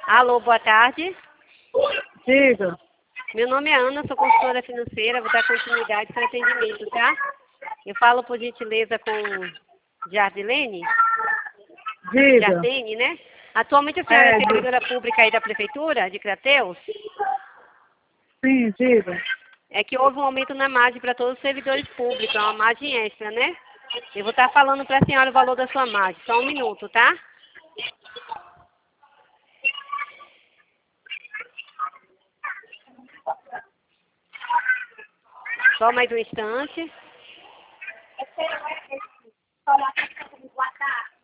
Alô, boa tarde. Diga. Meu nome é Ana, sou consultora financeira, vou dar continuidade para atendimento, tá? Eu falo por gentileza com Jardilene? Diga. Jardine, né? Atualmente a senhora é servidora pública aí da Prefeitura de Crateus? Sim, diga. É que houve um aumento na margem para todos os servidores públicos, é uma margem extra, né? Eu vou estar falando para a senhora o valor da sua margem, só um minuto, tá? Só mais um instante.